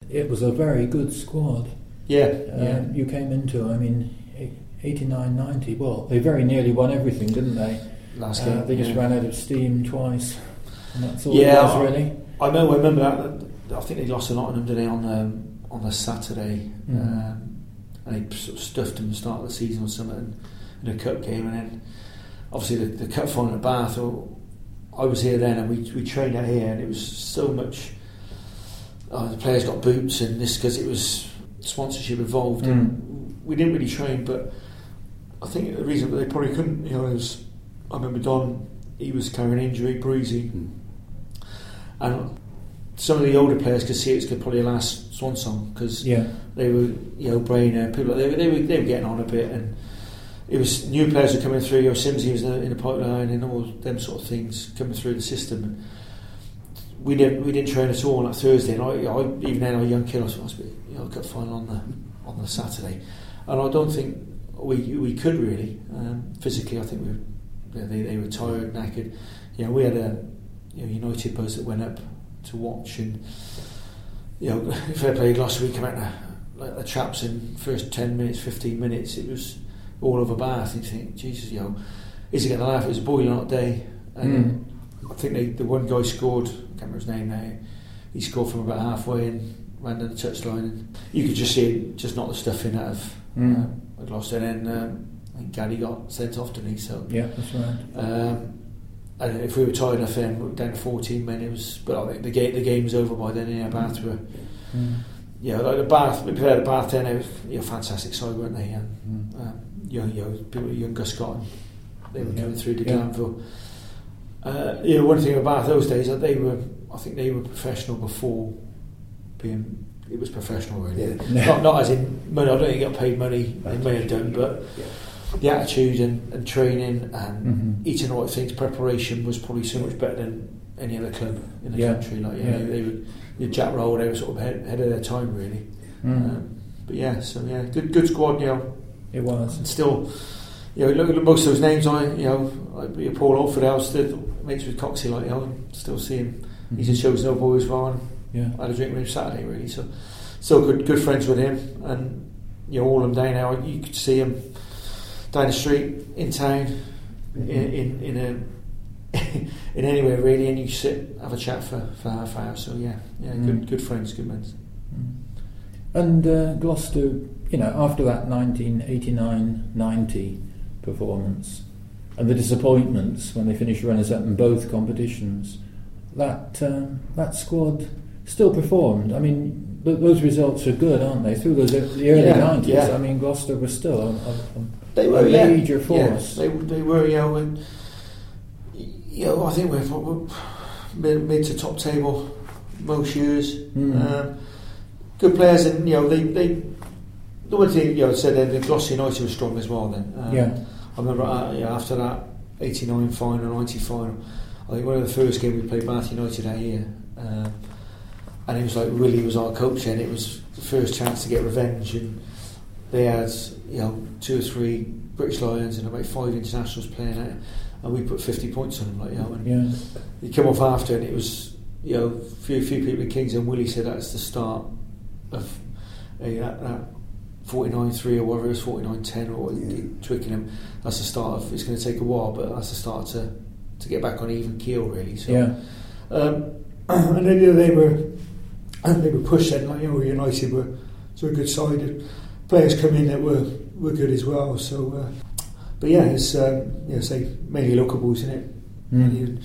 it was a very good squad. You came into, 89-90. Well, they very nearly won everything, didn't they? Last game. They just ran out of steam twice, and that's all it was really. I remember that. I think they lost to Nottingham today on the Saturday, and they sort of stuffed them at the start of the season or something in a cup game, and then obviously the cup final at Bath. I was here then, and we trained out here, and it was so much. The players got boots and this because it was sponsorship involved, and we didn't really train. But I think the reason that they probably couldn't, is I remember Don. He was carrying an injury, Breezy, and some of the older players could see it was probably a last swan song because they were, Brainer, people they were getting on a bit, and it was new players were coming through. Simsy was in the pipeline, and all them sort of things coming through the system. And we didn't train at all on that Thursday, and I even then, our young kid, I was cup final on the Saturday, and I don't think we could really physically. I think they were tired, knackered. We had a United buzz that went up to watch, and fair play last week. Came out like the chaps in first 10 minutes, 15 minutes. It was all over Bath. You think, Jesus, is he going to laugh? It was a boiling hot day, and I think the one guy scored. I can't remember his name now. He scored from about halfway and ran down the touchline, and you could just see it, just knock the stuff in out of Gloucester. And then I think Gaddy got sent off, didn't he? So yeah, that's right. And if we were tired enough then, we were down to 14 men. It was, but I think the game was over by then. Bath were, like the Bath. We played at Bath then. It was fantastic side, weren't they? People, young Gus Scott, they were coming through to Glanville. One thing about Bath those days, that I think they were professional before being. It was professional, really. Not as in money. I don't think he got paid money. They may have done, but the attitude and training and eating the right things, preparation was probably so much better than any other club in the country. They were Jack Roll. They were sort of ahead of their time, really. Good squad. It was, and still. Look at most of those names. Like Paul Alford, I was still mates with Coxey, still see him. He's in shows no boys as well. I had a drink with him Saturday, really. So still good friends with him, and all of them down now. You could see him down the street in town, in anywhere really, and you sit have a chat for half an hour. So good friends, good men. And Gloucester, after that 1989-90 performance and the disappointments when they finished runners-up in both competitions, that squad still performed. Those results are good, aren't they? Through the early 90s, yeah. Gloucester was still a major force. Yeah, they were, and I think we're mid to top table most years. Good players, and the one thing I said then, the Gloucester United was strong as well. Then I remember after that 89 final, 90 final, I think one of the first games we played Bath United that year, and it was like Willie was our coach, and it was the first chance to get revenge, and they had 2 or 3 British Lions and about 5 internationals playing it, and we put 50 points on them. You come off after, and it was few people in Kings, and Willie said that's the start of that 49-3 or whatever it was, 49-10 or Twickenham. That's the start of. It's going to take a while, but that's the start to get back on even keel, really. So, and then they were pushed. Then United were a good side. Players come in that were good as well. So, it's say mainly local boys in it. And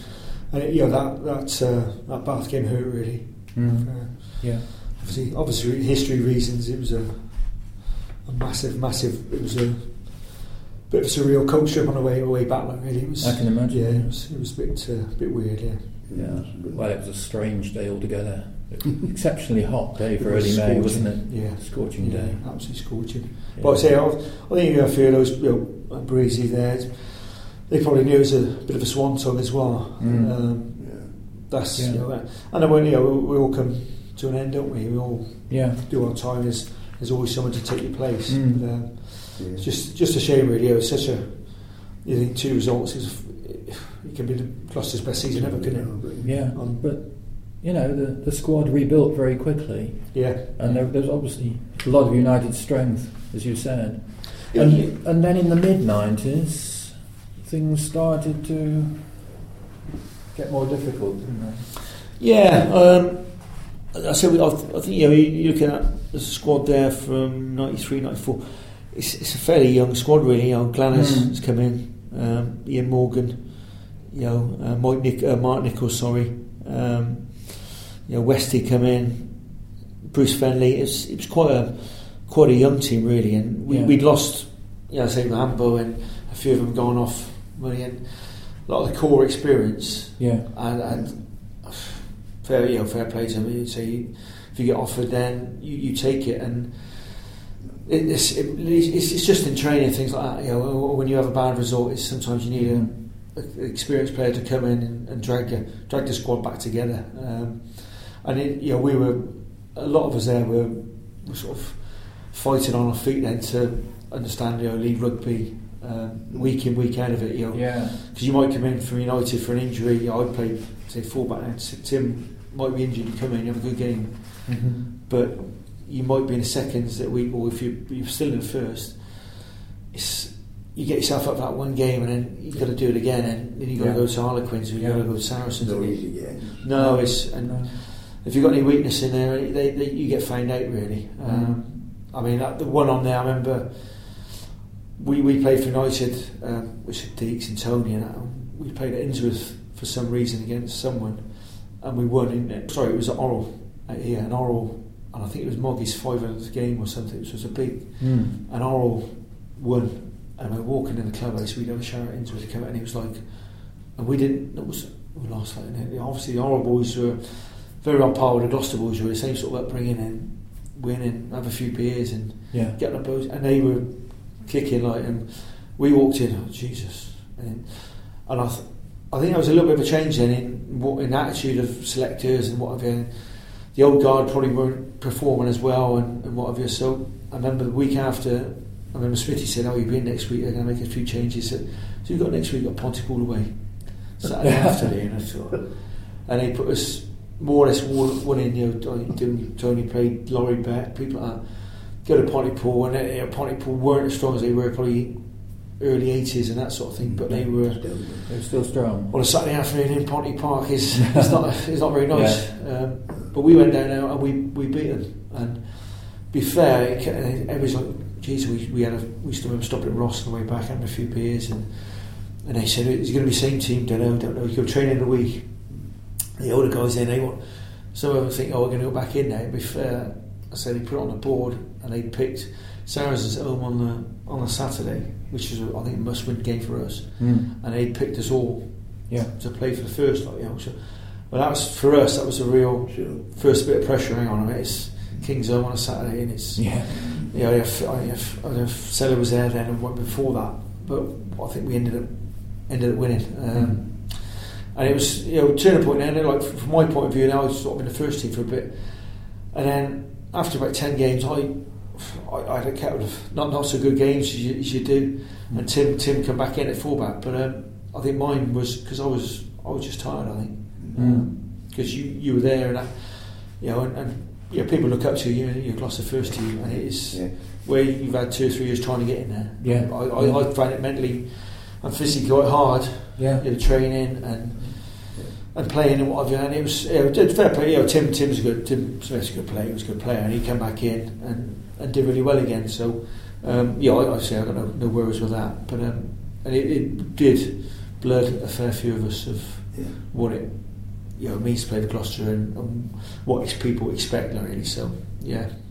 that Bath game hurt really. Obviously, history reasons, it was a massive. It was a bit of a surreal coach trip on the way back. Really, it was. I can imagine. Yeah, it was a bit weird. Well, it was a strange day altogether. Exceptionally hot day for early May, wasn't it? Yeah, scorching day. Absolutely scorching. Yeah. But I think you have a few of those Breezy there. They probably knew it was a bit of a swan song as well. That's and then when we all come to an end, don't we? We all do our time. There's always someone to take your place. But, it's just a shame, really. It was such a. You think 2 results it can be Gloucester's best season ever, couldn't it? But the squad rebuilt very quickly. Yeah. And there's obviously a lot of united strength, as you said. And then in the mid-90s, things started to get more difficult, didn't they? Yeah. I think you're looking at the squad there from 93, 94. It's a fairly young squad, really. Glanners has come in, Ian Morgan, Mark Nichols, Westy come in, Bruce Fenley. It was quite a young team, really, and we'd lost, say Rambo and a few of them gone off, really, and a lot of the core experience. Yeah. And fair play to them. So if you get offered, then you take it, and it's just in training, things like that. When you have a bad result, it's sometimes you need an experienced player to come in and drag the squad back together. And we were, a lot of us there were sort of fighting on our feet then to understand league rugby, week in, week out of it. Because you might come in from United for an injury. I played, say, fullback, and Tim might be injured. You come in, you have a good game, but you might be in the seconds that week, or if you're still in the first, you get yourself up that one game, and then you've got to do it again, and then you've got to go to Harlequins, or you've got to go to Saracens. No, if you've got any weakness in there, you get found out, really. The one on there, I remember we played for United, which is Deeks and Tony, and we played at Innsworth for some reason against someone, and we won. It was at Orrell, and Orrell, and I think it was Moggy's 500th game or something, which was a big, and Orrell won. And we were walking in the clubhouse, we'd have a shower at Innsworth to come out, and he was like, and we lost like that. Obviously the Orrell boys were very on par with the Gloucester boys, were the same sort of upbringing, and winning, have a few beers and get up those, and they were kicking and we walked in, oh Jesus, and I think there was a little bit of a change then in attitude of selectors and what have you. The old guard probably weren't performing as well and what have you. So I remember the week after, I remember Smitty said, you'll be in next week, they're going to make a few changes. So we've got next week, we've got Pontypool away Saturday afternoon, I thought, and they put us more or less one in. Tony played, Laurie Beck, people like that. Go to Pontypool, and Pontypool weren't as strong as they were probably early 80s and that sort of thing, but they were still strong. On a Saturday afternoon in Ponty Park is not very nice. But we went down there and we beat them. And be fair, everybody's like, geez, we used to remember stopping at Ross on the way back, having a few beers, and they said it's going to be the same team. Don't know. You go train in a week. The older guys in, some of them think, we're going to go back in there. Be fair, I said they put it on the board and they picked Saracens at home on the Saturday, which was I think a must-win game for us, and they picked us all to play for the first. Well, that was for us. That was a real first bit of pressure. Hang on, it's King's Home on a Saturday, and it's Seller was there then and went before that, but I think we ended up winning. And it was turning point then. Like from my point of view, now I was sort of in the first team for a bit, and then after about 10 games, I had a couple of not so good games as you do, and Tim come back in at fullback, but I think mine was because I was just tired. I think because you were there, and people look up to you. You're Gloucester first team, and it is where you've had 2 or 3 years trying to get in there. Yeah, I find it mentally and physically quite hard. Training and playing and what have you, and it was fair play. Tim Smith's a good player. He was a good player, and he came back in and did really well again. So I say I got no worries with that, but and it did blood a fair few of us of what it means to play for Gloucester and what people expect, really. So